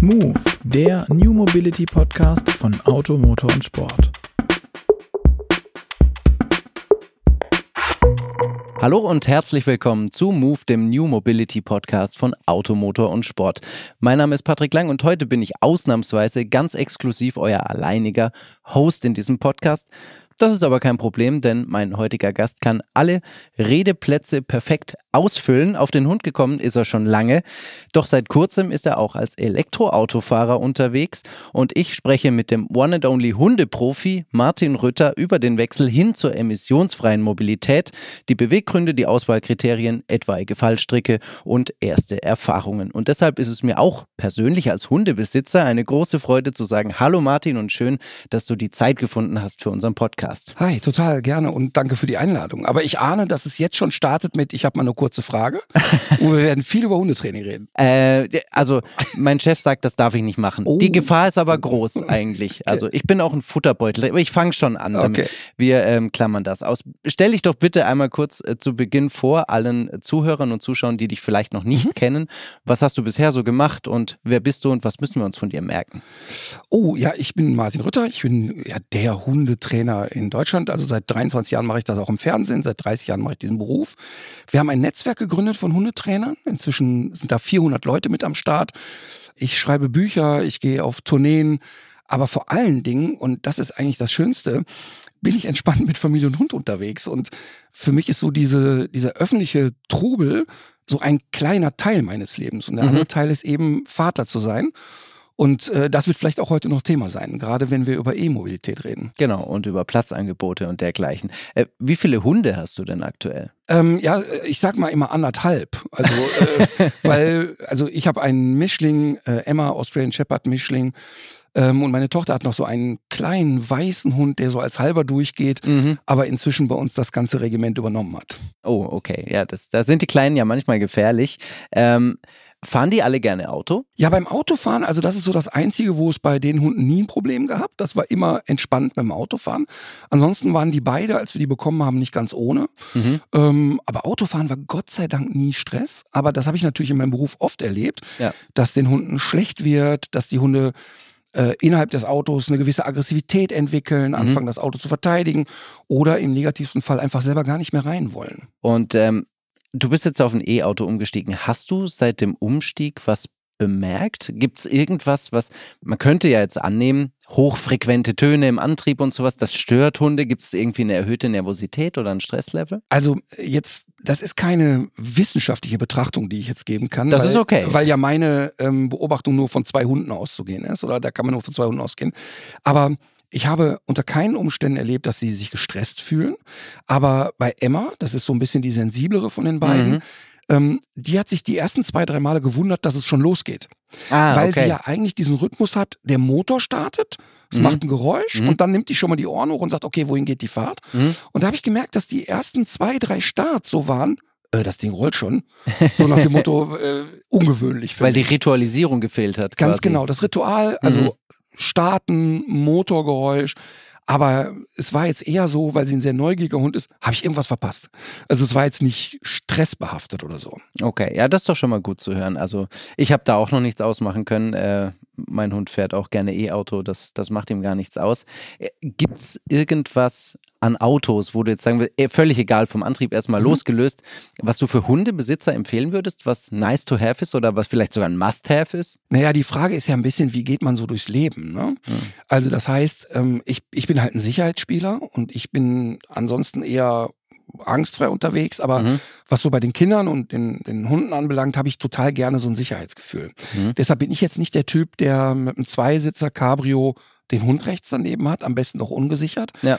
Move, der New Mobility Podcast von Auto, Motor und Sport. Hallo und herzlich willkommen zu Move, dem New Mobility Podcast von Auto, Motor und Sport. Mein Name ist Patrick Lang und heute bin ich ausnahmsweise ganz exklusiv euer alleiniger Host in diesem Podcast. Das ist aber kein Problem, denn mein heutiger Gast kann alle Redeplätze perfekt ausfüllen. Auf den Hund gekommen ist er schon lange, doch seit kurzem ist er auch als Elektroautofahrer unterwegs und ich spreche mit dem One and Only Hundeprofi Martin Rütter über den Wechsel hin zur emissionsfreien Mobilität, die Beweggründe, die Auswahlkriterien, etwaige Fallstricke und erste Erfahrungen. Und deshalb ist es mir auch persönlich als Hundebesitzer eine große Freude zu sagen, hallo Martin und schön, dass du die Zeit gefunden hast für unseren Podcast. Hi, total gerne und danke für die Einladung. Aber ich ahne, dass es jetzt schon startet mit, ich habe mal eine kurze Frage und wir werden viel über Hundetraining reden. Also mein Chef sagt, das darf ich nicht machen. Oh. Die Gefahr ist aber groß eigentlich. Okay. Also ich bin auch ein Futterbeutel, aber ich fange schon an. Okay. Wir klammern das aus. Stell dich doch bitte einmal kurz zu Beginn vor, allen Zuhörern und Zuschauern, die dich vielleicht noch nicht kennen. Was hast du bisher so gemacht und wer bist du und was müssen wir uns von dir merken? Oh ja, ich bin Martin Rütter, ich bin ja der Hundetrainer in Deutschland. Also seit 23 Jahren mache ich das auch im Fernsehen, seit 30 Jahren mache ich diesen Beruf. Wir haben ein Netzwerk gegründet von Hundetrainern. Inzwischen sind da 400 Leute mit am Start. Ich schreibe Bücher, ich gehe auf Tourneen, aber vor allen Dingen, und das ist eigentlich das Schönste, bin ich entspannt mit Familie und Hund unterwegs. Und für mich ist so dieser öffentliche Trubel so ein kleiner Teil meines Lebens. Und der andere Teil ist eben, Vater zu sein. Und das wird vielleicht auch heute noch Thema sein, gerade wenn wir über E-Mobilität reden. Genau, und über Platzangebote und dergleichen. Wie viele Hunde hast du denn aktuell? Ich sag mal immer 1,5. Also ich habe einen Mischling, Emma, Australian Shepherd Mischling. Und meine Tochter hat noch so einen kleinen weißen Hund, der so als halber durchgeht, aber inzwischen bei uns das ganze Regiment übernommen hat. Oh, okay. Ja, da sind die Kleinen ja manchmal gefährlich. Fahren die alle gerne Auto? Ja, beim Autofahren, also das ist so das Einzige, wo es bei den Hunden nie ein Problem gehabt. Das war immer entspannt beim Autofahren. Ansonsten waren die beide, als wir die bekommen haben, nicht ganz ohne. Aber Autofahren war Gott sei Dank nie Stress. Aber das habe ich natürlich in meinem Beruf oft erlebt, dass den Hunden schlecht wird, dass die Hunde innerhalb des Autos eine gewisse Aggressivität entwickeln, anfangen das Auto zu verteidigen oder im negativsten Fall einfach selber gar nicht mehr rein wollen. Und du bist jetzt auf ein E-Auto umgestiegen. Hast du seit dem Umstieg was bemerkt? Gibt es irgendwas, man könnte ja jetzt annehmen, hochfrequente Töne im Antrieb und sowas, das stört Hunde? Gibt es irgendwie eine erhöhte Nervosität oder ein Stresslevel? Also jetzt, das ist keine wissenschaftliche Betrachtung, die ich jetzt geben kann. Das ist okay. Weil ja meine Beobachtung nur von 2 Hunden auszugehen ist, oder da kann man nur von 2 Hunden ausgehen. Aber ich habe unter keinen Umständen erlebt, dass sie sich gestresst fühlen. Aber bei Emma, das ist so ein bisschen die sensiblere von den beiden, die hat sich die ersten 2-3 Male gewundert, dass es schon losgeht. Weil sie ja eigentlich diesen Rhythmus hat, der Motor startet, es macht ein Geräusch und dann nimmt die schon mal die Ohren hoch und sagt, okay, wohin geht die Fahrt? Und da habe ich gemerkt, dass die ersten 2-3 Starts so waren, das Ding rollt schon. So nach dem Motto, ungewöhnlich. Weil die Ritualisierung gefehlt hat. Ganz quasi. genau, das Ritual, also Starten, Motorgeräusch. Aber es war jetzt eher so, weil sie ein sehr neugieriger Hund ist, habe ich irgendwas verpasst. Also es war jetzt nicht stressbehaftet oder so. Okay, ja, das ist doch schon mal gut zu hören. Also ich habe da auch noch nichts ausmachen können. Mein Hund fährt auch gerne E-Auto, das macht ihm gar nichts aus. Gibt es irgendwas an Autos, wo du jetzt sagen würdest, völlig egal vom Antrieb erstmal losgelöst, was du für Hundebesitzer empfehlen würdest, was nice to have ist oder was vielleicht sogar ein Must-have ist? Naja, die Frage ist ja ein bisschen, wie geht man so durchs Leben, ne? Also das heißt, ich bin halt ein Sicherheitsspieler und ich bin ansonsten eher angstfrei unterwegs, aber was so bei den Kindern und den Hunden anbelangt, habe ich total gerne so ein Sicherheitsgefühl. Deshalb bin ich jetzt nicht der Typ, der mit einem Zweisitzer Cabrio den Hund rechts daneben hat, am besten noch ungesichert. Ja.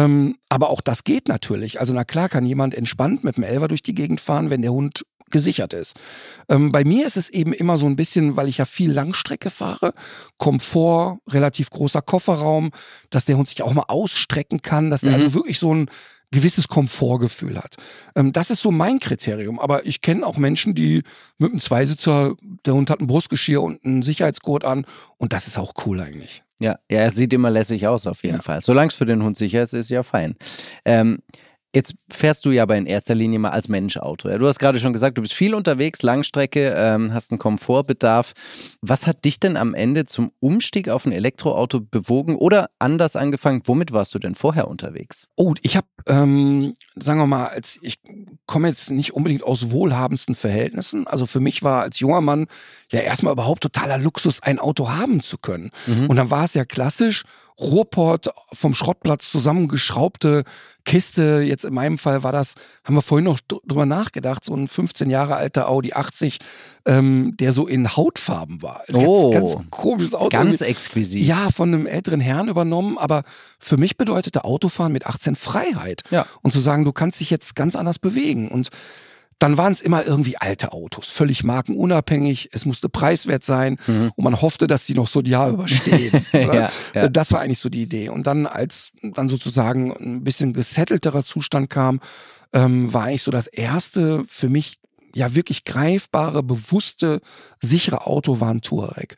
Aber auch das geht natürlich. Also na klar kann jemand entspannt mit dem Elfer durch die Gegend fahren, wenn der Hund gesichert ist. Bei mir ist es eben immer so ein bisschen, weil ich ja viel Langstrecke fahre, Komfort, relativ großer Kofferraum, dass der Hund sich auch mal ausstrecken kann, dass der also wirklich so ein gewisses Komfortgefühl hat. Das ist so mein Kriterium. Aber ich kenne auch Menschen, die mit einem Zweisitzer, der Hund hat ein Brustgeschirr und einen Sicherheitsgurt an und das ist auch cool eigentlich. Ja, er sieht immer lässig aus auf jeden Fall. Solange es für den Hund sicher ist, ist ja fein. Jetzt fährst du ja aber in erster Linie mal als Mensch Auto. Ja? Du hast gerade schon gesagt, du bist viel unterwegs, Langstrecke, hast einen Komfortbedarf. Was hat dich denn am Ende zum Umstieg auf ein Elektroauto bewogen oder anders angefangen? Womit warst du denn vorher unterwegs? Oh, ich habe, sagen wir mal, ich komme jetzt nicht unbedingt aus wohlhabendsten Verhältnissen. Also für mich war als junger Mann ja erstmal überhaupt totaler Luxus, ein Auto haben zu können. Und dann war es ja klassisch, Ruhrpott vom Schrottplatz zusammengeschraubte Kiste. Jetzt in meinem Fall war das, haben wir vorhin noch drüber nachgedacht, so ein 15 Jahre alter Audi 80, der so in Hautfarben war. Ganz komisches Auto. Ganz exquisit. Ja, von einem älteren Herrn übernommen, aber für mich bedeutete Autofahren mit 18 Freiheit. Ja. Und zu sagen, du kannst dich jetzt ganz anders bewegen. Und dann waren es immer irgendwie alte Autos, völlig markenunabhängig, es musste preiswert sein und man hoffte, dass die noch so ein Jahr überstehen. Ja. Das war eigentlich so die Idee. Und dann, als dann sozusagen ein bisschen gesettelterer Zustand kam, war eigentlich so das erste für mich ja wirklich greifbare, bewusste, sichere Auto war ein Touareg.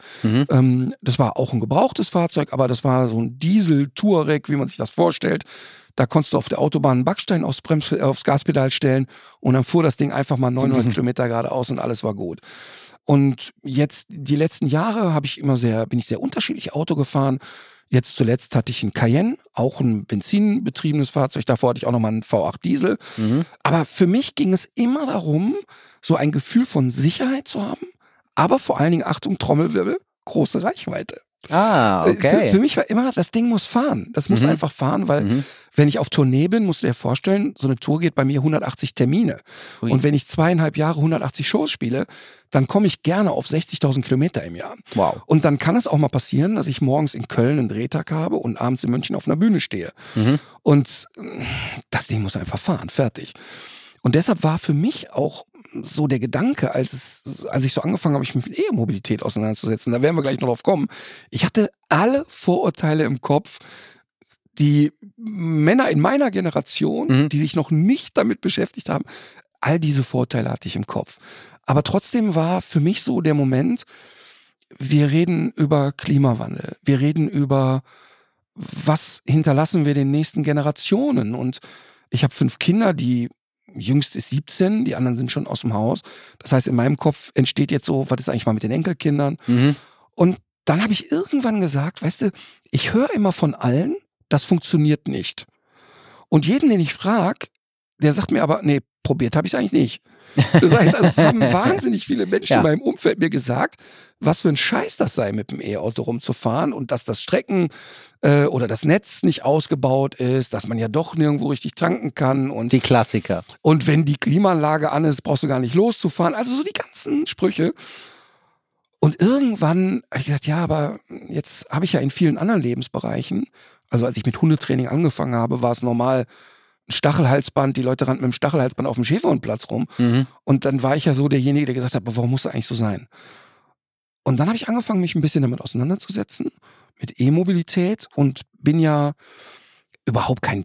Das war auch ein gebrauchtes Fahrzeug, aber das war so ein Diesel-Touareg, wie man sich das vorstellt. Da konntest du auf der Autobahn einen Backstein aufs Gaspedal stellen und dann fuhr das Ding einfach mal 900 Kilometer geradeaus und alles war gut. Und jetzt, die letzten Jahre bin ich sehr unterschiedlich Auto gefahren. Jetzt zuletzt hatte ich einen Cayenne, auch ein benzinbetriebenes Fahrzeug. Davor hatte ich auch nochmal einen V8 Diesel. Aber für mich ging es immer darum, so ein Gefühl von Sicherheit zu haben, aber vor allen Dingen, Achtung, Trommelwirbel, große Reichweite. Ah, okay. Für mich war immer, das Ding muss fahren. Das muss einfach fahren, weil wenn ich auf Tournee bin, musst du dir vorstellen, so eine Tour geht bei mir 180 Termine. Ui. Und wenn ich 2,5 Jahre 180 Shows spiele, dann komme ich gerne auf 60.000 Kilometer im Jahr. Wow. Und dann kann es auch mal passieren, dass ich morgens in Köln einen Drehtag habe und abends in München auf einer Bühne stehe. Und das Ding muss einfach fahren, fertig. Und deshalb war für mich auch so der Gedanke, als ich so angefangen habe, mich mit E-Mobilität auseinanderzusetzen, da werden wir gleich noch drauf kommen. Ich hatte alle Vorurteile im Kopf, die Männer in meiner Generation, die sich noch nicht damit beschäftigt haben, all diese Vorurteile hatte ich im Kopf. Aber trotzdem war für mich so der Moment, wir reden über Klimawandel, wir reden über, was hinterlassen wir den nächsten Generationen. Und ich habe 5 Kinder, die jüngst ist 17, die anderen sind schon aus dem Haus. Das heißt, in meinem Kopf entsteht jetzt so, was ist eigentlich mal mit den Enkelkindern? Und dann habe ich irgendwann gesagt, weißt du, ich höre immer von allen, das funktioniert nicht. Und jeden, den ich frage, der sagt mir aber, nee, probiert habe ich es eigentlich nicht. Das heißt, also, es haben wahnsinnig viele Menschen in meinem Umfeld mir gesagt, was für ein Scheiß das sei, mit dem E-Auto rumzufahren und dass das Strecken oder das Netz nicht ausgebaut ist, dass man ja doch nirgendwo richtig tanken kann. Und die Klassiker. Und wenn die Klimaanlage an ist, brauchst du gar nicht loszufahren. Also so die ganzen Sprüche. Und irgendwann habe ich gesagt, ja, aber jetzt habe ich ja in vielen anderen Lebensbereichen, also als ich mit Hundetraining angefangen habe, war es normal, ein Stachelhalsband, die Leute rannten mit dem Stachelhalsband auf dem Schäferhundplatz rum. Und dann war ich ja so derjenige, der gesagt hat, aber warum muss das eigentlich so sein? Und dann habe ich angefangen, mich ein bisschen damit auseinanderzusetzen, mit E-Mobilität, und bin ja überhaupt kein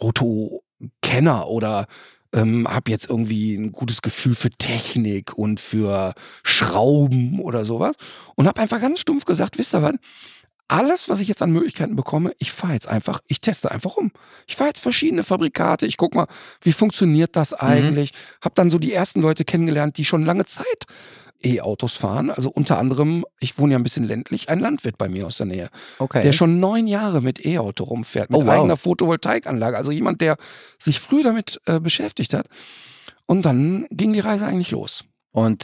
Autokenner oder habe jetzt irgendwie ein gutes Gefühl für Technik und für Schrauben oder sowas. Und habe einfach ganz stumpf gesagt, wisst ihr was? Alles, was ich jetzt an Möglichkeiten bekomme, ich teste einfach rum. Ich fahre jetzt verschiedene Fabrikate, ich guck mal, wie funktioniert das eigentlich? Hab dann so die ersten Leute kennengelernt, die schon lange Zeit E-Autos fahren. Also unter anderem, ich wohne ja ein bisschen ländlich, ein Landwirt bei mir aus der Nähe, der schon 9 Jahre mit E-Auto rumfährt, mit eigener Photovoltaikanlage. Also jemand, der sich früh damit beschäftigt hat. Und dann ging die Reise eigentlich los. Und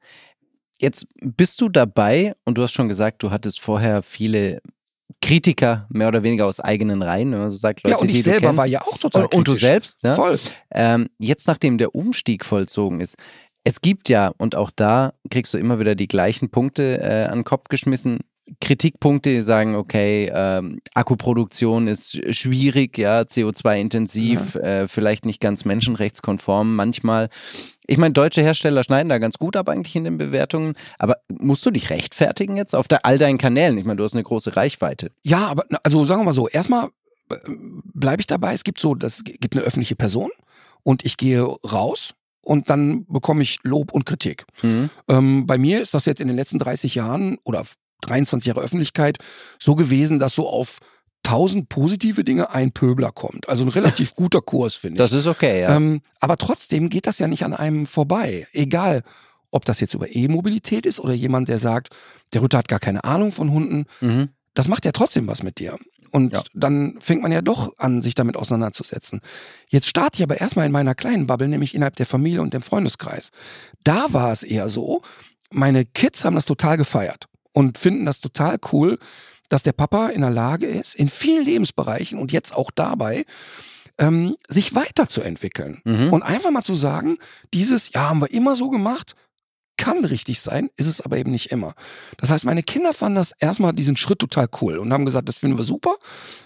jetzt bist du dabei und du hast schon gesagt, du hattest vorher viele Kritiker, mehr oder weniger aus eigenen Reihen, wenn man so sagt, Leute, ja, und ich selber war ja auch total kritisch. Und du selbst, ne? Voll. Jetzt, nachdem der Umstieg vollzogen ist, es gibt ja, und auch da kriegst du immer wieder die gleichen Punkte an den Kopf geschmissen, Kritikpunkte, die sagen, okay, Akkuproduktion ist schwierig, ja, CO2-intensiv, vielleicht nicht ganz menschenrechtskonform manchmal. Ich meine, deutsche Hersteller schneiden da ganz gut ab eigentlich in den Bewertungen, aber musst du dich rechtfertigen jetzt auf all deinen Kanälen? Ich meine, du hast eine große Reichweite. Ja, aber also sagen wir mal so, erstmal bleibe ich dabei, es gibt eine öffentliche Person und ich gehe raus und dann bekomme ich Lob und Kritik. Bei mir ist das jetzt in den letzten 30 Jahren oder 23 Jahre Öffentlichkeit so gewesen, dass so auf 1000 positive Dinge, ein Pöbler kommt. Also ein relativ guter Kurs, finde ich. Das ist okay, ja. Aber trotzdem geht das ja nicht an einem vorbei. Egal, ob das jetzt über E-Mobilität ist oder jemand, der sagt, der Ritter hat gar keine Ahnung von Hunden. Das macht ja trotzdem was mit dir. Und dann fängt man ja doch an, sich damit auseinanderzusetzen. Jetzt starte ich aber erstmal in meiner kleinen Bubble, nämlich innerhalb der Familie und dem Freundeskreis. Da war es eher so, meine Kids haben das total gefeiert und finden das total cool, dass der Papa in der Lage ist, in vielen Lebensbereichen und jetzt auch dabei, sich weiterzuentwickeln. Und einfach mal zu sagen, haben wir immer so gemacht, kann richtig sein, ist es aber eben nicht immer. Das heißt, meine Kinder fanden das erstmal diesen Schritt total cool und haben gesagt, das finden wir super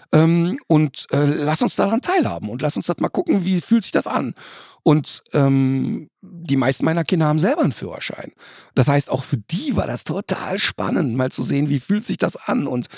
und lass uns daran teilhaben und lass uns das mal gucken, wie fühlt sich das an. Und die meisten meiner Kinder haben selber einen Führerschein. Das heißt, auch für die war das total spannend, mal zu sehen, wie fühlt sich das an. Und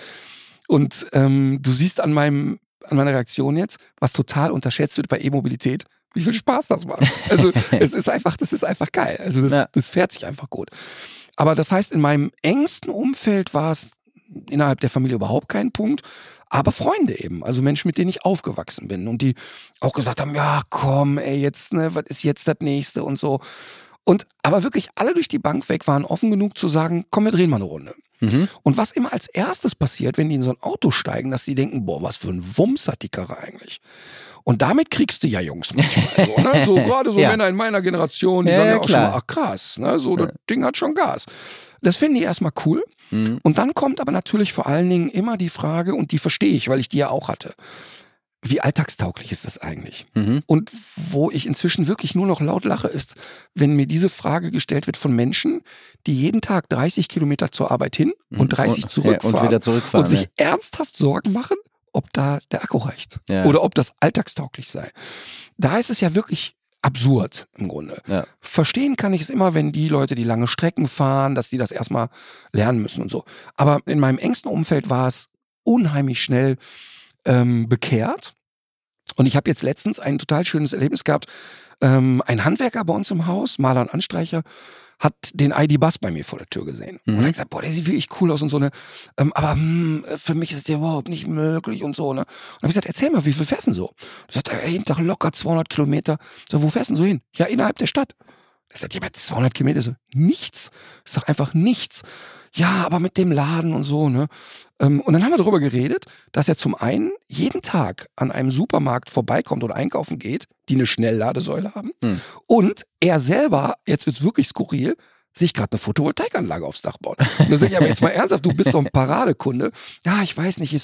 du siehst an meiner Reaktion jetzt, was total unterschätzt wird bei E-Mobilität, wie viel Spaß das macht. Also das ist einfach geil. Also das fährt sich einfach gut. Aber das heißt, in meinem engsten Umfeld war es innerhalb der Familie überhaupt kein Punkt, aber Freunde eben, also Menschen, mit denen ich aufgewachsen bin und die auch gesagt haben, ja komm, ey, jetzt, ne, was ist jetzt das Nächste und so. Und aber wirklich alle durch die Bank weg waren offen genug zu sagen, komm, wir drehen mal eine Runde. Und was immer als erstes passiert, wenn die in so ein Auto steigen, dass die denken, boah, was für ein Wumms hat die Karre eigentlich. Und damit kriegst du ja Jungs manchmal. So, ne? So gerade so Männer in meiner Generation, die sagen ja auch schon mal, ach krass, ne? So das Ding hat schon Gas. Das finden die erstmal cool. Und dann kommt aber natürlich vor allen Dingen immer die Frage, und die verstehe ich, weil ich die ja auch hatte. Wie alltagstauglich ist das eigentlich? Und wo ich inzwischen wirklich nur noch laut lache, ist, wenn mir diese Frage gestellt wird von Menschen, die jeden Tag 30 Kilometer zur Arbeit hin und 30 zurückfahren. Und wieder zurückfahren. Und sich ernsthaft Sorgen machen, ob da der Akku reicht. Oder ob das alltagstauglich sei. Da ist es ja wirklich absurd im Grunde. Verstehen kann ich es immer, wenn die Leute, die lange Strecken fahren, dass die das erstmal lernen müssen und so. Aber in meinem engsten Umfeld war es unheimlich schnell bekehrt. Und ich habe jetzt letztens ein total schönes Erlebnis gehabt. Ein Handwerker bei uns im Haus, Maler und Anstreicher, hat den ID-Bus bei mir vor der Tür gesehen. Und er hat gesagt, boah, der sieht wirklich cool aus und so, ne. Aber für mich ist der überhaupt nicht möglich und so, ne. Und dann habe ich gesagt, erzähl mal, wie viel fährst du so? Er sagt, jeden Tag locker 200 Kilometer. So, wo fährst du so hin? Ja, innerhalb der Stadt. Ich sagte, ja, aber 200 Kilometer, so, nichts. Ist doch einfach nichts. Ja, aber mit dem Laden und so, ne. Und dann haben wir darüber geredet, dass er zum einen jeden Tag an einem Supermarkt vorbeikommt oder einkaufen geht, die eine Schnellladesäule haben. Und er selber, jetzt wird's wirklich skurril, sich gerade eine Photovoltaikanlage aufs Dach baut. Und da sag ich, aber jetzt mal ernsthaft, du bist doch ein Paradekunde. Ja, ich weiß nicht.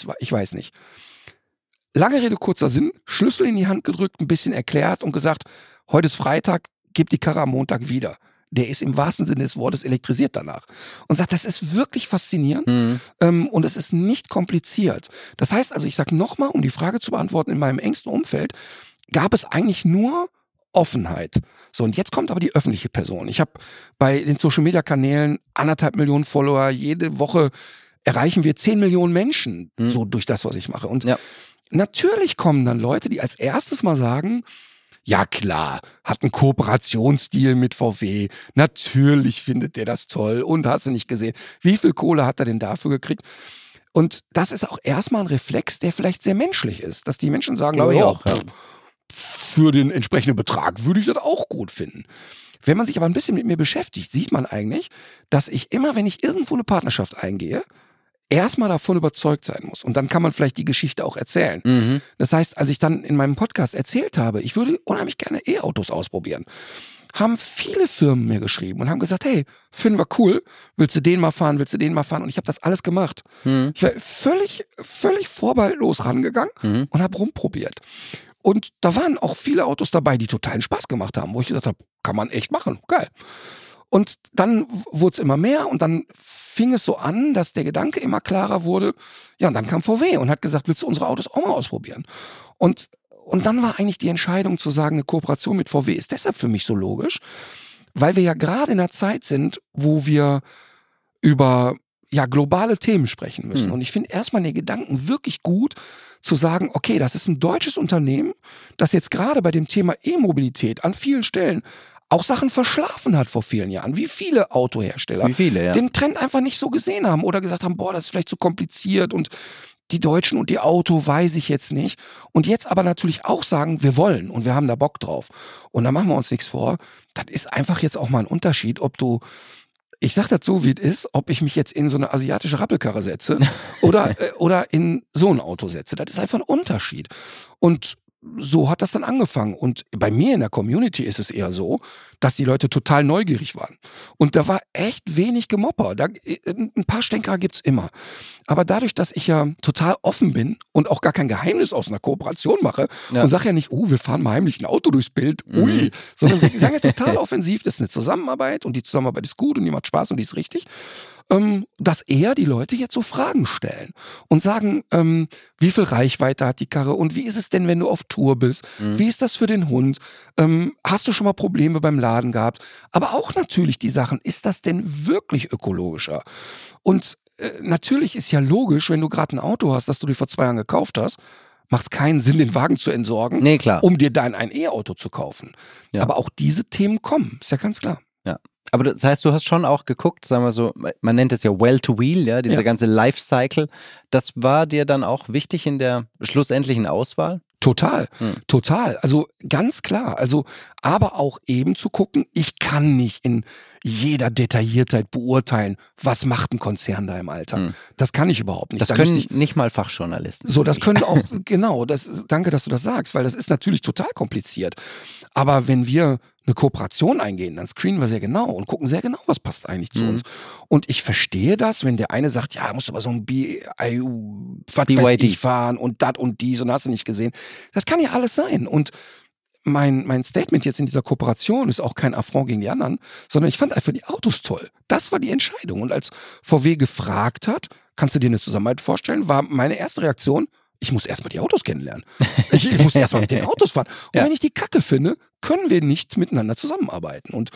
Lange Rede, kurzer Sinn, Schlüssel in die Hand gedrückt, ein bisschen erklärt und gesagt, heute ist Freitag, gib die Karre am Montag wieder. Der ist im wahrsten Sinne des Wortes elektrisiert danach. Und sagt, das ist wirklich faszinierend und es ist nicht kompliziert. Das heißt also, ich sage nochmal, um die Frage zu beantworten, in meinem engsten Umfeld gab es eigentlich nur Offenheit. So, und jetzt kommt aber die öffentliche Person. Ich habe bei den Social-Media-Kanälen 1,5 Millionen Follower. Jede Woche erreichen wir 10 Millionen Menschen so durch das, was ich mache. Und natürlich kommen dann Leute, die als erstes mal sagen, ja klar, hat einen Kooperationsdeal mit VW. Natürlich findet der das toll. Und hast du nicht gesehen, wie viel Kohle hat er denn dafür gekriegt? Und das ist auch erstmal ein Reflex, der vielleicht sehr menschlich ist. Dass die Menschen sagen, glaube ich auch, für den entsprechenden Betrag würde ich das auch gut finden. Wenn man sich aber ein bisschen mit mir beschäftigt, sieht man eigentlich, dass ich immer, wenn ich irgendwo eine Partnerschaft eingehe, erstmal davon überzeugt sein muss. Und dann kann man vielleicht die Geschichte auch erzählen. Das heißt, als ich dann in meinem Podcast erzählt habe, ich würde unheimlich gerne E-Autos ausprobieren, haben viele Firmen mir geschrieben und haben gesagt, hey, finden wir cool, willst du den mal fahren? Und ich habe das alles gemacht. Ich war völlig vorbehaltlos rangegangen und habe rumprobiert. Und da waren auch viele Autos dabei, die totalen Spaß gemacht haben, wo ich gesagt habe, kann man echt machen, geil. Und dann wurde es immer mehr und dann fing es so an, dass der Gedanke immer klarer wurde. Ja, und dann kam VW und hat gesagt, willst du unsere Autos auch mal ausprobieren? Und dann war eigentlich die Entscheidung zu sagen, eine Kooperation mit VW ist deshalb für mich so logisch, weil wir ja gerade in einer Zeit sind, wo wir über globale Themen sprechen müssen. Und ich finde erstmal den Gedanken wirklich gut, zu sagen, okay, das ist ein deutsches Unternehmen, das jetzt gerade bei dem Thema E-Mobilität an vielen Stellen auch Sachen verschlafen hat vor vielen Jahren. Wie viele Autohersteller den Trend einfach nicht so gesehen haben oder gesagt haben, boah, das ist vielleicht zu kompliziert und die Deutschen und die Auto, weiß ich jetzt nicht. Und jetzt aber natürlich auch sagen, wir wollen und wir haben da Bock drauf. Und da machen wir uns nichts vor. Das ist einfach jetzt auch mal ein Unterschied, ob du, ich sag das so, wie es ist, ob ich mich jetzt in so eine asiatische Rappelkarre setze oder in so ein Auto setze. Das ist einfach ein Unterschied. Und so hat das dann angefangen. Und bei mir in der Community ist es eher so, dass die Leute total neugierig waren. Und da war echt wenig Gemopper. Ein paar Stänkerer gibt's immer. Aber dadurch, dass ich ja total offen bin und auch gar kein Geheimnis aus einer Kooperation mache und sage ja nicht, wir fahren mal heimlich ein Auto durchs Bild, sondern wir sagen ja total offensiv, das ist eine Zusammenarbeit und die Zusammenarbeit ist gut und die macht Spaß und die ist richtig, dass eher die Leute jetzt so Fragen stellen und sagen, wie viel Reichweite hat die Karre und wie ist es denn, wenn du auf Tour bist? Wie ist das für den Hund? Hast du schon mal Probleme beim Laden gehabt? Aber auch natürlich die Sachen, ist das denn wirklich ökologischer? Und natürlich ist ja logisch, wenn du gerade ein Auto hast, das du dir vor 2 Jahren gekauft hast, macht es keinen Sinn, den Wagen zu entsorgen, um dir dann ein E-Auto zu kaufen. Ja. Aber auch diese Themen kommen, ist ja ganz klar. Ja. Aber das heißt, du hast schon auch geguckt, sagen wir so, man nennt es ja Well-to-Wheel, ja, dieser ganze Lifecycle. Das war dir dann auch wichtig in der schlussendlichen Auswahl? Total, total. Also ganz klar. Also, aber auch eben zu gucken, ich kann nicht in jeder Detailliertheit beurteilen, was macht ein Konzern da im Alltag. Das kann ich überhaupt nicht. Das können nicht mal Fachjournalisten. So, das können auch, genau, danke, dass du das sagst, weil das ist natürlich total kompliziert. Aber wenn wir eine Kooperation eingehen, dann screenen wir sehr genau und gucken sehr genau, was passt eigentlich zu uns. Und ich verstehe das, wenn der eine sagt, ja, musst du aber so ein BYD fahren und das und dies und hast du nicht gesehen. Das kann ja alles sein. Und mein Statement jetzt in dieser Kooperation ist auch kein Affront gegen die anderen, sondern ich fand einfach die Autos toll. Das war die Entscheidung. Und als VW gefragt hat, kannst du dir eine Zusammenarbeit vorstellen, war meine erste Reaktion, ich muss erstmal die Autos kennenlernen. Ich muss erstmal mit den Autos fahren. Und wenn ich die Kacke finde, können wir nicht miteinander zusammenarbeiten. Und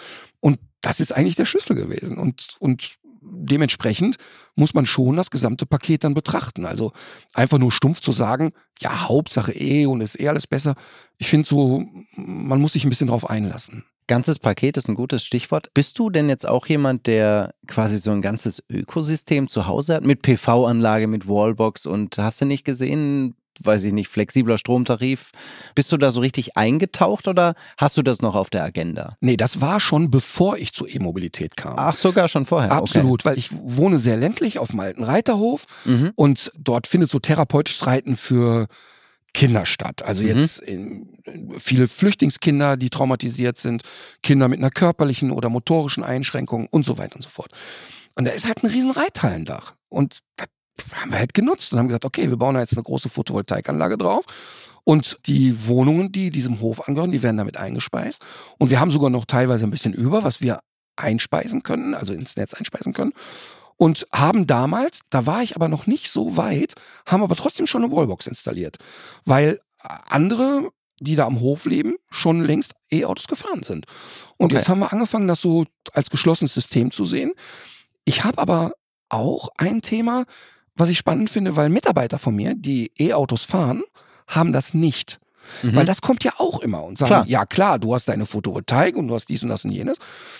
das ist eigentlich der Schlüssel gewesen. Und dementsprechend muss man schon das gesamte Paket dann betrachten. Also einfach nur stumpf zu sagen, ja, Hauptsache und ist alles besser. Ich finde so, man muss sich ein bisschen drauf einlassen. Ganzes Paket ist ein gutes Stichwort. Bist du denn jetzt auch jemand, der quasi so ein ganzes Ökosystem zu Hause hat? Mit PV-Anlage, mit Wallbox und hast du nicht gesehen, weiß ich nicht, flexibler Stromtarif. Bist du da so richtig eingetaucht oder hast du das noch auf der Agenda? Nee, das war schon bevor ich zur E-Mobilität kam. Ach, sogar schon vorher? Absolut, weil ich wohne sehr ländlich auf dem alten Reiterhof und dort findet so therapeutisches Reiten für Kinder statt. Also jetzt viele Flüchtlingskinder, die traumatisiert sind, Kinder mit einer körperlichen oder motorischen Einschränkung und so weiter und so fort. Und da ist halt ein riesen Reithallendach. Und das haben wir halt genutzt und haben gesagt, okay, wir bauen da jetzt eine große Photovoltaikanlage drauf. Und die Wohnungen, die diesem Hof angehören, die werden damit eingespeist. Und wir haben sogar noch teilweise ein bisschen über, was wir einspeisen können, also ins Netz einspeisen können. Und haben damals, da war ich aber noch nicht so weit, haben aber trotzdem schon eine Wallbox installiert. Weil andere, die da am Hof leben, schon längst E-Autos gefahren sind. Und jetzt haben wir angefangen, das so als geschlossenes System zu sehen. Ich habe aber auch ein Thema, was ich spannend finde, weil Mitarbeiter von mir, die E-Autos fahren, haben das nicht. Weil das kommt ja auch immer und sagen, ja klar, du hast deine Photovoltaik und du hast dies und das und jenes.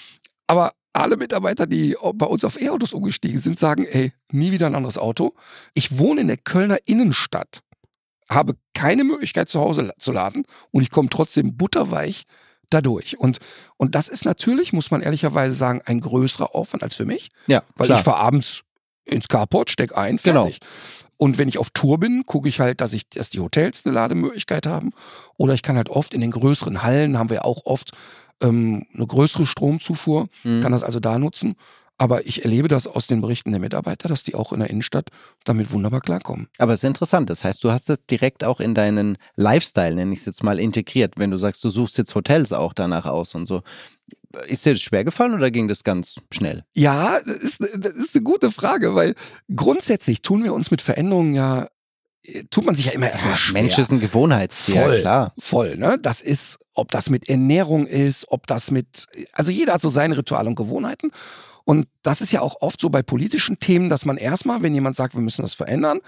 Aber alle Mitarbeiter, die bei uns auf E-Autos umgestiegen sind, sagen, ey, nie wieder ein anderes Auto. Ich wohne in der Kölner Innenstadt, habe keine Möglichkeit zu Hause zu laden und ich komme trotzdem butterweich dadurch. Und das ist natürlich, muss man ehrlicherweise sagen, ein größerer Aufwand als für mich. Ja, weil ich fahre abends ins Carport, steck ein, fertig. Genau. Und wenn ich auf Tour bin, gucke ich halt, dass die Hotels eine Lademöglichkeit haben. Oder ich kann halt oft in den größeren Hallen, haben wir auch oft eine größere Stromzufuhr, kann das also da nutzen. Aber ich erlebe das aus den Berichten der Mitarbeiter, dass die auch in der Innenstadt damit wunderbar klarkommen. Aber es ist interessant, das heißt, du hast es direkt auch in deinen Lifestyle, nenne ich es jetzt mal, integriert. Wenn du sagst, du suchst jetzt Hotels auch danach aus und so. Ist dir das schwer gefallen oder ging das ganz schnell? Ja, das ist eine gute Frage, weil grundsätzlich tun wir uns mit Veränderungen tut man sich ja immer erstmal schwer. Mensch ist ein Gewohnheitstier, klar. Voll, ne? Das ist, ob das mit Ernährung ist, also jeder hat so seine Rituale und Gewohnheiten. Und das ist ja auch oft so bei politischen Themen, dass man erstmal, wenn jemand sagt, wir müssen das verändern,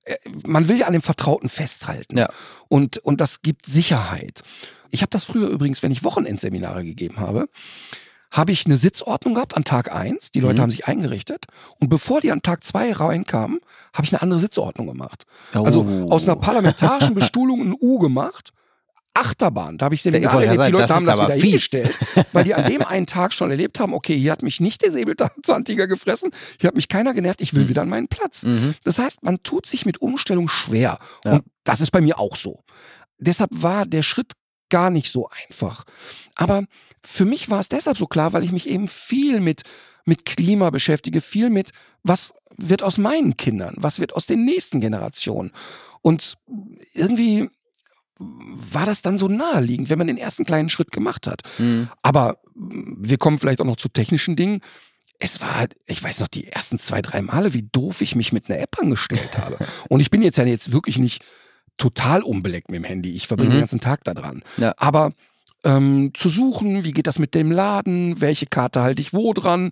man will ja an dem Vertrauten festhalten. Ja. Und das gibt Sicherheit. Ich habe das früher übrigens, wenn ich Wochenendseminare gegeben habe habe ich eine Sitzordnung gehabt an Tag 1. Die Leute haben sich eingerichtet. Und bevor die an Tag 2 reinkamen, habe ich eine andere Sitzordnung gemacht. Also aus einer parlamentarischen Bestuhlung ein U gemacht. Achterbahn, da habe ich Seminar erlebt, die Leute haben das wieder hingestellt, weil die an dem einen Tag schon erlebt haben, okay, hier hat mich nicht der Säbelzahntiger gefressen, hier hat mich keiner genervt, ich will wieder an meinen Platz. Das heißt, man tut sich mit Umstellung schwer und das ist bei mir auch so. Deshalb war der Schritt gar nicht so einfach. Aber für mich war es deshalb so klar, weil ich mich eben viel mit Klima beschäftige, viel mit, was wird aus meinen Kindern, was wird aus den nächsten Generationen. Und irgendwie war das dann so naheliegend, wenn man den ersten kleinen Schritt gemacht hat. Aber wir kommen vielleicht auch noch zu technischen Dingen. Es war, ich weiß noch, die ersten 2-3 Male, wie doof ich mich mit einer App angestellt habe. Und ich bin jetzt wirklich nicht total unbeleckt mit dem Handy. Ich verbringe den ganzen Tag da dran. Ja. Aber zu suchen, wie geht das mit dem Laden, welche Karte halte ich wo dran,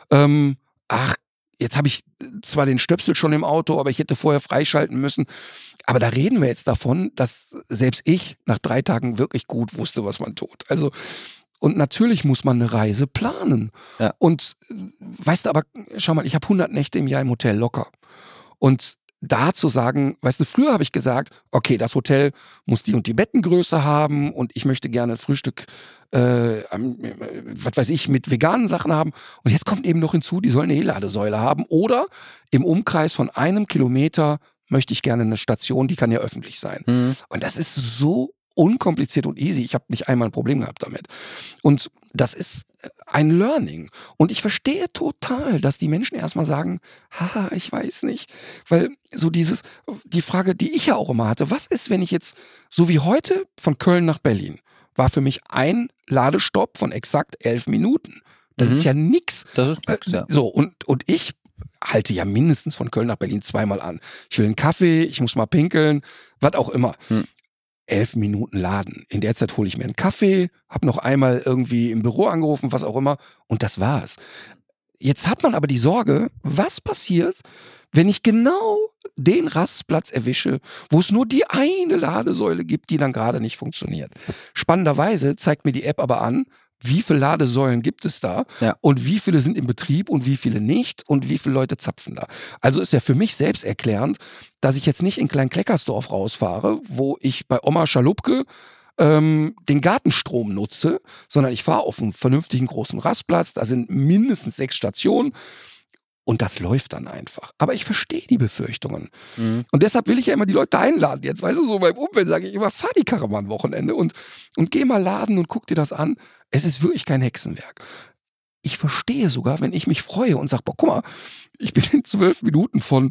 jetzt habe ich zwar den Stöpsel schon im Auto, aber ich hätte vorher freischalten müssen. Aber da reden wir jetzt davon, dass selbst ich nach 3 Tagen wirklich gut wusste, was man tut. Also, und natürlich muss man eine Reise planen. Ja. Und weißt du, aber schau mal, ich habe 100 Nächte im Jahr im Hotel locker. Und da zu sagen, weißt du, früher habe ich gesagt, okay, das Hotel muss die und die Bettengröße haben und ich möchte gerne Frühstück, was weiß ich, mit veganen Sachen haben. Und jetzt kommt eben noch hinzu, die sollen eine E-Ladesäule haben oder im Umkreis von 1 Kilometer möchte ich gerne eine Station, die kann ja öffentlich sein. Und das ist so unkompliziert und easy. Ich habe nicht einmal ein Problem gehabt damit. Und das ist ein Learning. Und ich verstehe total, dass die Menschen erstmal sagen, haha, ich weiß nicht. Weil so die Frage, die ich ja auch immer hatte, was ist, wenn ich jetzt, so wie heute von Köln nach Berlin, war für mich ein Ladestopp von exakt 11 Minuten. Das ist ja nix. Das ist nix, ja. So, und ich halte ja mindestens von Köln nach Berlin 2-mal an. Ich will einen Kaffee, ich muss mal pinkeln, was auch immer. 11 Minuten laden. In der Zeit hole ich mir einen Kaffee, habe noch einmal irgendwie im Büro angerufen, was auch immer, und das war's. Jetzt hat man aber die Sorge, was passiert, wenn ich genau den Rastplatz erwische, wo es nur die eine Ladesäule gibt, die dann gerade nicht funktioniert. Spannenderweise zeigt mir die App aber an, wie viele Ladesäulen gibt es da und wie viele sind in Betrieb und wie viele nicht und wie viele Leute zapfen da. Also ist ja für mich selbst erklärend, dass ich jetzt nicht in Klein-Kleckersdorf rausfahre, wo ich bei Oma Schalupke den Gartenstrom nutze, sondern ich fahre auf einen vernünftigen großen Rastplatz, da sind mindestens 6 Stationen und das läuft dann einfach. Aber ich verstehe die Befürchtungen. Und deshalb will ich ja immer die Leute einladen. Jetzt, weißt du, so beim Umfeld sage ich immer, fahr die Karre mal ein Wochenende und geh mal laden und guck dir das an. Es ist wirklich kein Hexenwerk. Ich verstehe sogar, wenn ich mich freue und sage, boah, guck mal, ich bin in 12 Minuten von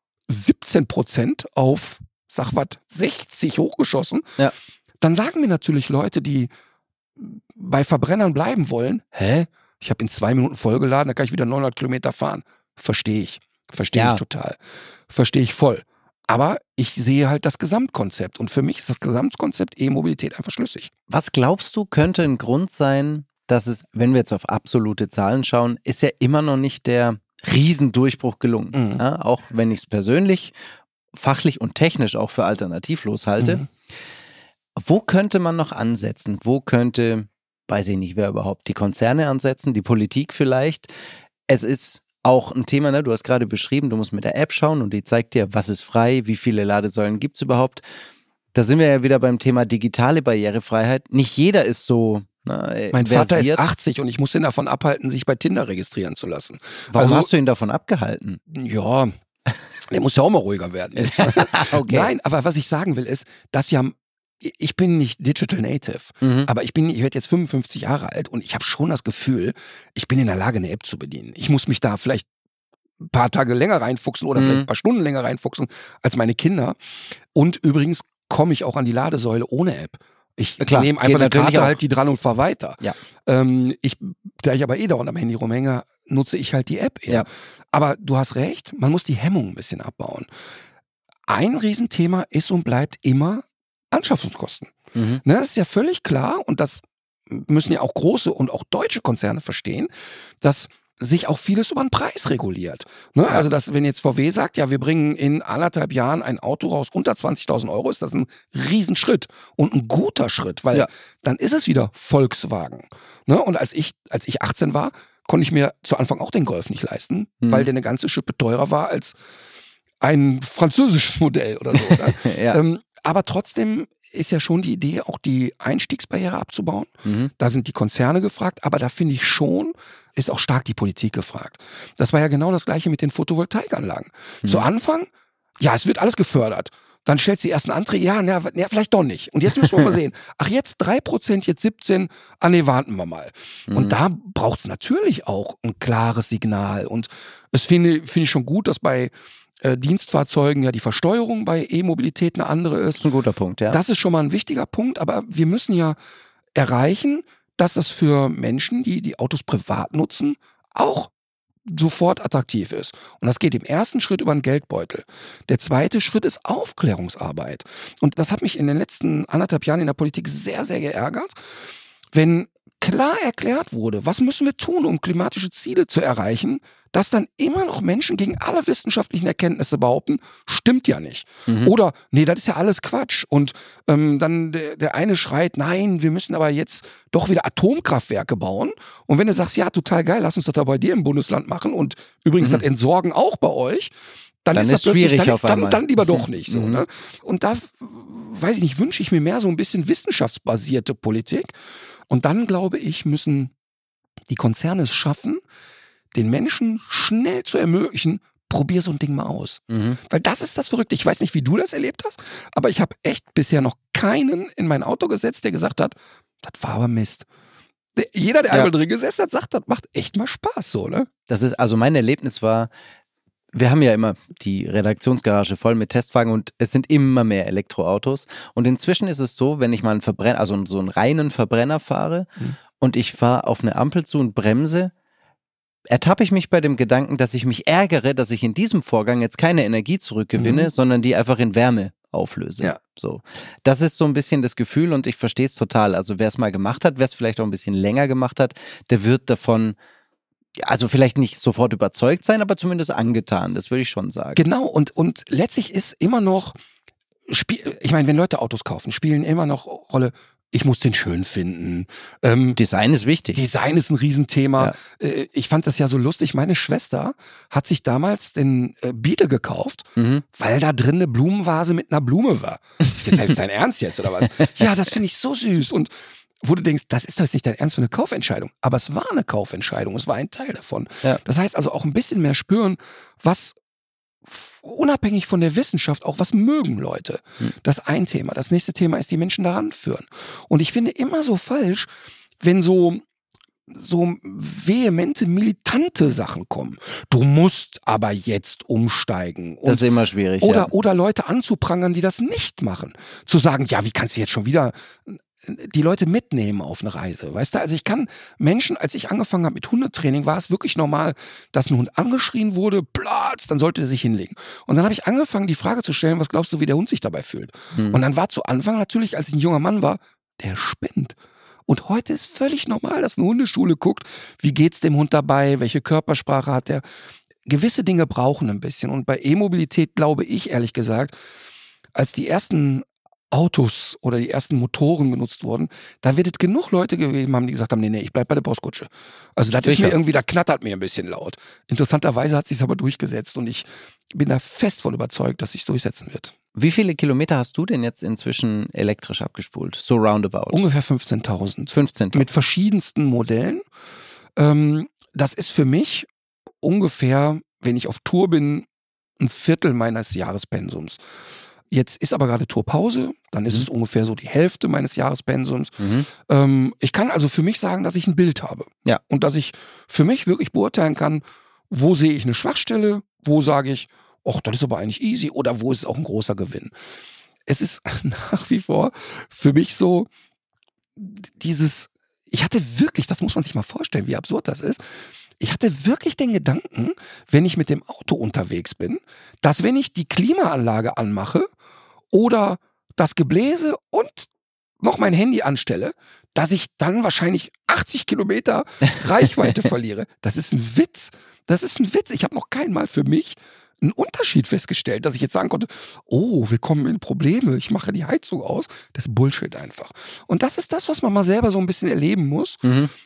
17% auf, sag was, 60 hochgeschossen. Ja. Dann sagen mir natürlich Leute, die bei Verbrennern bleiben wollen, ich habe in 2 Minuten vollgeladen, da kann ich wieder 900 Kilometer fahren. Verstehe ich. Verstehe ich total. Verstehe ich voll. Aber ich sehe halt das Gesamtkonzept. Und für mich ist das Gesamtkonzept E-Mobilität einfach schlüssig. Was glaubst du, könnte ein Grund sein, dass es, wenn wir jetzt auf absolute Zahlen schauen, ist ja immer noch nicht der Riesendurchbruch gelungen. Ja, auch wenn ich es persönlich, fachlich und technisch auch für alternativlos halte. Wo könnte man noch ansetzen? Wo könnte, weiß ich nicht, wer überhaupt, die Konzerne ansetzen, die Politik vielleicht? Es ist auch ein Thema, ne? Du hast gerade beschrieben, du musst mit der App schauen und die zeigt dir, was ist frei, wie viele Ladesäulen gibt es überhaupt. Da sind wir ja wieder beim Thema digitale Barrierefreiheit. Nicht jeder ist so mein Vater ist 80 und ich muss ihn davon abhalten, sich bei Tinder registrieren zu lassen. Warum hast du ihn davon abgehalten? Ja, der muss ja auch mal ruhiger werden. Okay. Nein, aber was ich sagen will ist, dass ja, ich bin nicht Digital Native, aber ich werde jetzt 55 Jahre alt und ich habe schon das Gefühl, ich bin in der Lage, eine App zu bedienen. Ich muss mich da vielleicht ein paar Tage länger reinfuchsen oder vielleicht ein paar Stunden länger reinfuchsen als meine Kinder. Und übrigens komme ich auch an die Ladesäule ohne App. Ich nehme einfach eine Karte, halt die dran und fahre weiter. Ja. Da ich aber dauernd am Handy rumhänge, nutze ich halt die App eher. Ja. Aber du hast recht, man muss die Hemmung ein bisschen abbauen. Ein Riesenthema ist und bleibt immer Anschaffungskosten. Das ist ja völlig klar und das müssen ja auch große und auch deutsche Konzerne verstehen, dass sich auch vieles über den Preis reguliert. Ne? Also wenn jetzt VW sagt, ja, wir bringen in 1,5 Jahren ein Auto raus unter 20.000 Euro, ist das ein Riesenschritt und ein guter Schritt, weil dann ist es wieder Volkswagen. Ne? Und als ich 18 war, konnte ich mir zu Anfang auch den Golf nicht leisten, weil der eine ganze Schippe teurer war als ein französisches Modell oder so. Oder? Aber trotzdem ist ja schon die Idee, auch die Einstiegsbarriere abzubauen. Da sind die Konzerne gefragt, aber da finde ich schon, ist auch stark die Politik gefragt. Das war ja genau das Gleiche mit den Photovoltaikanlagen. Zu Anfang, ja, es wird alles gefördert. Dann stellt sie erst einen Antrag, ja, vielleicht doch nicht. Und jetzt müssen wir mal sehen. Ach, jetzt 3%, jetzt 17%, nee, warten wir mal. Und da braucht es natürlich auch ein klares Signal. Und es finde ich schon gut, dass bei Dienstfahrzeugen ja die Versteuerung bei E-Mobilität eine andere ist. Das ist ein guter Punkt, ja. Das ist schon mal ein wichtiger Punkt, aber wir müssen ja erreichen, dass das für Menschen, die die Autos privat nutzen, auch sofort attraktiv ist. Und das geht im ersten Schritt über den Geldbeutel. Der zweite Schritt ist Aufklärungsarbeit. Und das hat mich in den letzten 1,5 Jahren in der Politik sehr, sehr geärgert, wenn klar erklärt wurde, was müssen wir tun, um klimatische Ziele zu erreichen, dass dann immer noch Menschen gegen alle wissenschaftlichen Erkenntnisse behaupten, stimmt ja nicht. Oder, nee, das ist ja alles Quatsch. Und dann der eine schreit, nein, wir müssen aber jetzt doch wieder Atomkraftwerke bauen. Und wenn du sagst, ja, total geil, lass uns das da bei dir im Bundesland machen und übrigens das Entsorgen auch bei euch, dann ist das schwierig auf einmal. Dann lieber doch nicht so. Ne? Und da, weiß ich nicht, wünsche ich mir mehr so ein bisschen wissenschaftsbasierte Politik. Und dann, glaube ich, müssen die Konzerne es schaffen, den Menschen schnell zu ermöglichen, probier so ein Ding mal aus. Weil das ist das Verrückte. Ich weiß nicht, wie du das erlebt hast, aber ich habe echt bisher noch keinen in mein Auto gesetzt, der gesagt hat, das war aber Mist. Jeder, der einmal drin gesessen hat, sagt, das macht echt mal Spaß so, ne? Das ist, also mein Erlebnis war, wir haben ja immer die Redaktionsgarage voll mit Testwagen und es sind immer mehr Elektroautos. Und inzwischen ist es so, wenn ich mal einen Verbrenner, also so einen reinen Verbrenner fahre und ich fahre auf eine Ampel zu und bremse, ertappe ich mich bei dem Gedanken, dass ich mich ärgere, dass ich in diesem Vorgang jetzt keine Energie zurückgewinne, sondern die einfach in Wärme auflöse. Ja. So. Das ist so ein bisschen das Gefühl und ich verstehe es total. Also wer es mal gemacht hat, wer es vielleicht auch ein bisschen länger gemacht hat, der wird davon, also vielleicht nicht sofort überzeugt sein, aber zumindest angetan, das würde ich schon sagen. Genau, und letztlich ist immer noch, ich meine, wenn Leute Autos kaufen, spielen immer noch Rolle, ich muss den schön finden. Design ist wichtig. Design ist ein Riesenthema. Ja. Ich fand das ja so lustig. Meine Schwester hat sich damals den Beetle gekauft, weil da drin eine Blumenvase mit einer Blume war. Jetzt ist dein Ernst jetzt, oder was? Ja, das finde ich so süß. Und wo du denkst, das ist doch jetzt nicht dein Ernst für eine Kaufentscheidung. Aber es war eine Kaufentscheidung. Es war ein Teil davon. Ja. Das heißt also auch ein bisschen mehr spüren, was unabhängig von der Wissenschaft auch, was mögen Leute. Das ist ein Thema. Das nächste Thema ist, die Menschen daran führen. Und ich finde immer so falsch, wenn so vehemente, militante Sachen kommen. Du musst aber jetzt umsteigen. Das ist immer schwierig. Oder Leute anzuprangern, die das nicht machen. Zu sagen, ja, wie kannst du jetzt schon wieder die Leute mitnehmen auf eine Reise, weißt du? Also ich kann Menschen, als ich angefangen habe mit Hundetraining, war es wirklich normal, dass ein Hund angeschrien wurde, Platz, dann sollte er sich hinlegen. Und dann habe ich angefangen, die Frage zu stellen, was glaubst du, wie der Hund sich dabei fühlt? Und dann war zu Anfang natürlich, als ich ein junger Mann war, der spinnt. Und heute ist völlig normal, dass eine Hundeschule guckt, wie geht's dem Hund dabei, welche Körpersprache hat der. Gewisse Dinge brauchen ein bisschen. Und bei E-Mobilität glaube ich, ehrlich gesagt, als die ersten Autos oder die ersten Motoren benutzt wurden, da wird es genug Leute gegeben haben, die gesagt haben, nee, ich bleib bei der Postkutsche. Also das ist mir irgendwie, da knattert mir ein bisschen laut. Interessanterweise hat es sich aber durchgesetzt und ich bin da fest von überzeugt, dass sich durchsetzen wird. Wie viele Kilometer hast du denn jetzt inzwischen elektrisch abgespult? So roundabout? Ungefähr 15.000. 15.000. Mit verschiedensten Modellen. Das ist für mich ungefähr, wenn ich auf Tour bin, 1/4 meines Jahrespensums. Jetzt ist aber gerade Tourpause, dann ist es ungefähr so die Hälfte meines Jahrespensums. Ich kann also für mich sagen, dass ich ein Bild habe. Ja. Und dass ich für mich wirklich beurteilen kann, wo sehe ich eine Schwachstelle, wo sage ich, ach, das ist aber eigentlich easy, oder wo ist es auch ein großer Gewinn. Es ist nach wie vor für mich so ich hatte wirklich, das muss man sich mal vorstellen, wie absurd das ist, ich hatte wirklich den Gedanken, wenn ich mit dem Auto unterwegs bin, dass wenn ich die Klimaanlage anmache oder das Gebläse und noch mein Handy anstelle, dass ich dann wahrscheinlich 80 Kilometer Reichweite verliere. Das ist ein Witz. Ich habe noch keinmal für mich einen Unterschied festgestellt, dass ich jetzt sagen konnte, oh, wir kommen in Probleme, ich mache die Heizung aus. Das ist Bullshit einfach. Und das ist das, was man mal selber so ein bisschen erleben muss.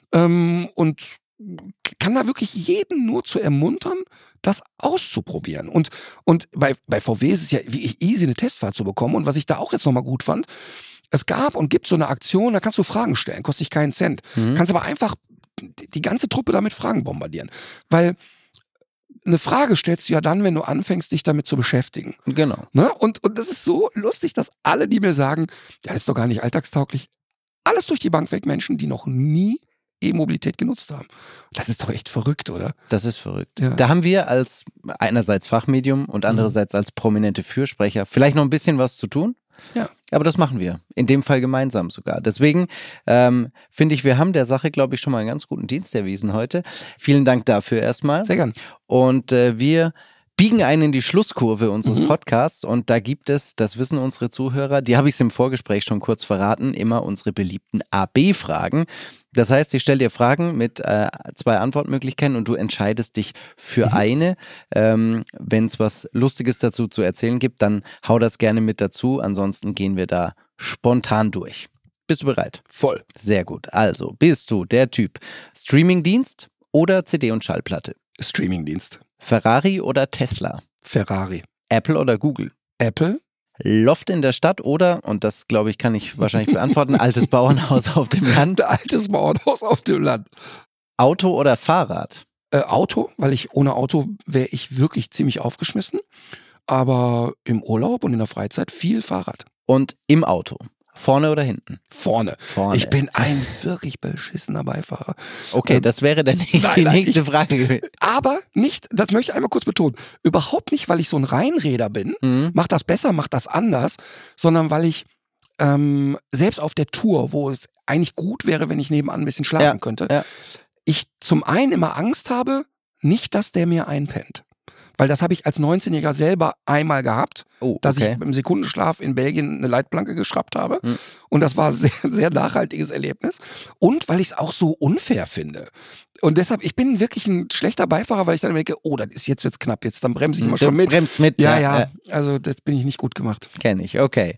Und kann da wirklich jeden nur zu ermuntern, das auszuprobieren. Und bei VW ist es ja wirklich easy, eine Testfahrt zu bekommen. Und was ich da auch jetzt nochmal gut fand, es gab und gibt so eine Aktion, da kannst du Fragen stellen, kostet dich keinen Cent. Kannst aber einfach die ganze Truppe damit Fragen bombardieren. Weil eine Frage stellst du ja dann, wenn du anfängst, dich damit zu beschäftigen. Genau. Ne? Und das ist so lustig, dass alle, die mir sagen, ja, das ist doch gar nicht alltagstauglich, alles durch die Bank weg Menschen, die noch nie E-Mobilität genutzt haben. Das ist doch echt verrückt, oder? Das ist verrückt. Ja. Da haben wir als einerseits Fachmedium und andererseits als prominente Fürsprecher vielleicht noch ein bisschen was zu tun. Ja. Aber das machen wir. In dem Fall gemeinsam sogar. Deswegen finde ich, wir haben der Sache, glaube ich, schon mal einen ganz guten Dienst erwiesen heute. Vielen Dank dafür erstmal. Sehr gern. Und wir biegen ein in die Schlusskurve unseres Podcasts und da gibt es, das wissen unsere Zuhörer, die habe ich es im Vorgespräch schon kurz verraten, immer unsere beliebten AB-Fragen. Das heißt, ich stelle dir Fragen mit 2 Antwortmöglichkeiten und du entscheidest dich für eine. Wenn es was Lustiges dazu zu erzählen gibt, dann hau das gerne mit dazu. Ansonsten gehen wir da spontan durch. Bist du bereit? Voll. Sehr gut. Also, bist du der Typ Streamingdienst oder CD und Schallplatte? Streamingdienst. Ferrari oder Tesla? Ferrari. Apple oder Google? Apple. Loft in der Stadt oder, und das glaube ich, kann ich wahrscheinlich beantworten, altes Bauernhaus auf dem Land? Altes Bauernhaus auf dem Land. Auto oder Fahrrad? Auto, weil ohne Auto wäre ich wirklich ziemlich aufgeschmissen. Aber im Urlaub und in der Freizeit viel Fahrrad. Und im Auto? Vorne oder hinten? Vorne. Vorne. Ich bin ein wirklich beschissener Beifahrer. Okay, das wäre die nächste Frage gewesen. Aber nicht, das möchte ich einmal kurz betonen, überhaupt nicht, weil ich so ein Reinräder bin, mach das besser, mach das anders, sondern weil ich selbst auf der Tour, wo es eigentlich gut wäre, wenn ich nebenan ein bisschen schlafen könnte, ich zum einen immer Angst habe, nicht, dass der mir einpennt. Weil das habe ich als 19-Jähriger selber einmal gehabt, dass ich im Sekundenschlaf in Belgien eine Leitplanke geschraubt habe. Und das war ein sehr, sehr nachhaltiges Erlebnis. Und weil ich es auch so unfair finde. Und deshalb, ich bin wirklich ein schlechter Beifahrer, weil ich dann denke, oh, jetzt wird's knapp, dann bremse ich mal schon mit. Bremst mit. Ja, also das bin ich nicht gut gemacht. Kenne ich, okay.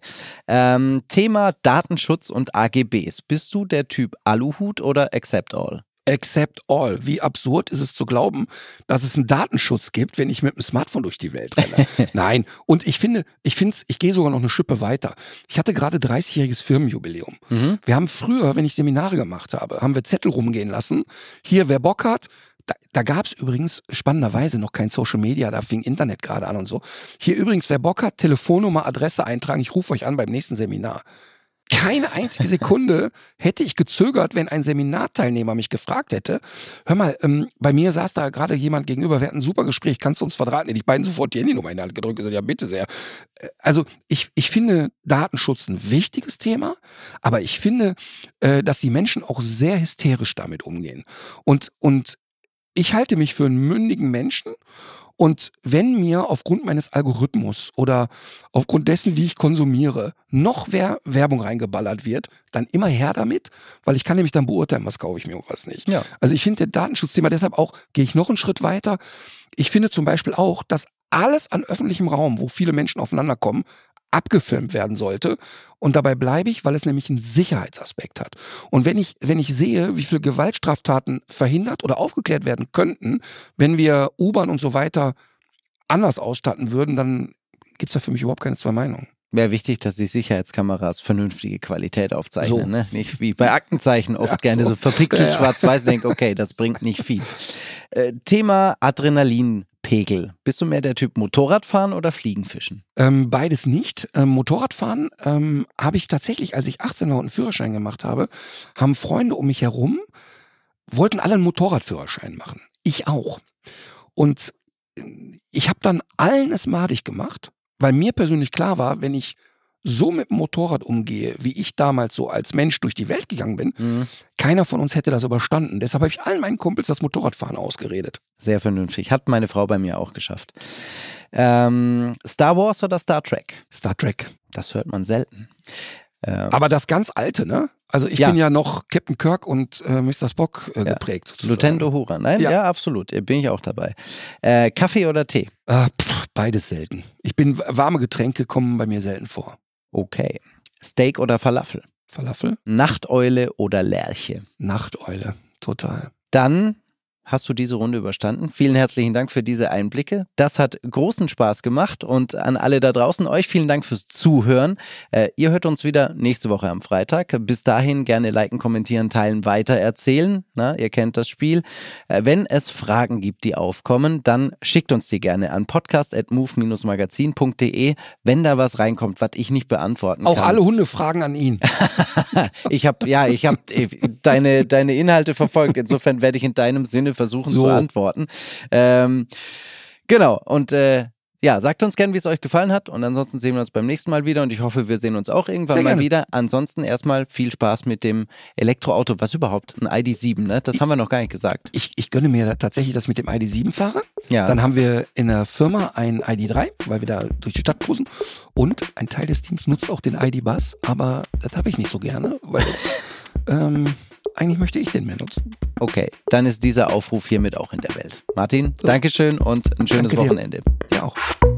Thema Datenschutz und AGBs. Bist du der Typ Aluhut oder Accept All? Accept all. Wie absurd ist es zu glauben, dass es einen Datenschutz gibt, wenn ich mit dem Smartphone durch die Welt renne. Nein. Und ich gehe sogar noch eine Schippe weiter. Ich hatte gerade 30-jähriges Firmenjubiläum. Wir haben früher, wenn ich Seminare gemacht habe, haben wir Zettel rumgehen lassen. Hier, wer Bock hat, da gab es übrigens spannenderweise noch kein Social Media, da fing Internet gerade an und so. Hier übrigens, wer Bock hat, Telefonnummer, Adresse eintragen, ich rufe euch an beim nächsten Seminar. Keine einzige Sekunde hätte ich gezögert, wenn ein Seminarteilnehmer mich gefragt hätte, hör mal, bei mir saß da gerade jemand gegenüber, wir hatten ein super Gespräch, kannst du uns verraten? Hätte ich beiden sofort die Handynummer in die Hand gedrückt und gesagt, ja bitte sehr. Also ich finde Datenschutz ein wichtiges Thema, aber ich finde, dass die Menschen auch sehr hysterisch damit umgehen. Und ich halte mich für einen mündigen Menschen. Und wenn mir aufgrund meines Algorithmus oder aufgrund dessen, wie ich konsumiere, noch Werbung reingeballert wird, dann immer her damit, weil ich kann nämlich dann beurteilen, was kaufe ich mir und was nicht. Ja. Also ich finde das Datenschutzthema, deshalb auch gehe ich noch einen Schritt weiter. Ich finde zum Beispiel auch, dass alles an öffentlichem Raum, wo viele Menschen aufeinander kommen, abgefilmt werden sollte. Und dabei bleibe ich, weil es nämlich einen Sicherheitsaspekt hat. Und wenn ich sehe, wie viele Gewaltstraftaten verhindert oder aufgeklärt werden könnten, wenn wir U-Bahn und so weiter anders ausstatten würden, dann gibt es da für mich überhaupt keine zwei Meinungen. Wäre wichtig, dass die Sicherheitskameras vernünftige Qualität aufzeichnen. So. Ne? Nicht wie bei Aktenzeichen oft gerne so verpixelt schwarz-weiß denke, okay, das bringt nicht viel. Thema Adrenalinpegel. Bist du mehr der Typ Motorradfahren oder Fliegenfischen? Beides nicht. Motorradfahren habe ich tatsächlich, als ich 18 war und einen Führerschein gemacht habe, haben Freunde um mich herum, wollten alle einen Motorradführerschein machen. Ich auch. Und ich habe dann allen es madig gemacht, weil mir persönlich klar war, wenn ich so mit dem Motorrad umgehe, wie ich damals so als Mensch durch die Welt gegangen bin, keiner von uns hätte das überstanden. Deshalb habe ich allen meinen Kumpels das Motorradfahren ausgeredet. Sehr vernünftig. Hat meine Frau bei mir auch geschafft. Star Wars oder Star Trek? Star Trek. Das hört man selten. Aber das ganz alte, ne? Also ich bin ja noch Captain Kirk und Mr. Spock geprägt. Sozusagen. Lieutenant Uhura, nein? Ja, absolut. Bin ich auch dabei. Kaffee oder Tee? Beides selten. Warme Getränke kommen bei mir selten vor. Okay. Steak oder Falafel? Falafel? Nachteule oder Lerche? Nachteule, total. Dann hast du diese Runde überstanden. Vielen herzlichen Dank für diese Einblicke. Das hat großen Spaß gemacht und an alle da draußen, euch vielen Dank fürs Zuhören. Ihr hört uns wieder nächste Woche am Freitag. Bis dahin gerne liken, kommentieren, teilen, weitererzählen. Na, ihr kennt das Spiel. Wenn es Fragen gibt, die aufkommen, dann schickt uns die gerne an podcast@move-magazin.de, wenn da was reinkommt, was ich nicht beantworten kann. Auch alle Hundefragen an ihn. Ich habe deine Inhalte verfolgt. Insofern werde ich in deinem Sinne versuchen zu antworten. Genau, und sagt uns gerne, wie es euch gefallen hat und ansonsten sehen wir uns beim nächsten Mal wieder und ich hoffe, wir sehen uns auch irgendwann mal wieder. Ansonsten erstmal viel Spaß mit dem Elektroauto. Was überhaupt? Ein ID.7, ne? Das haben wir noch gar nicht gesagt. Ich gönne mir tatsächlich, dass ich mit dem ID.7 fahre. Ja. Dann haben wir in der Firma ein ID.3, weil wir da durch die Stadt cruisen und ein Teil des Teams nutzt auch den ID.Bus, aber das habe ich nicht so gerne, weil eigentlich möchte ich den mehr nutzen. Okay, dann ist dieser Aufruf hiermit auch in der Welt. Martin, Dankeschön und ein schönes Wochenende. Dir auch.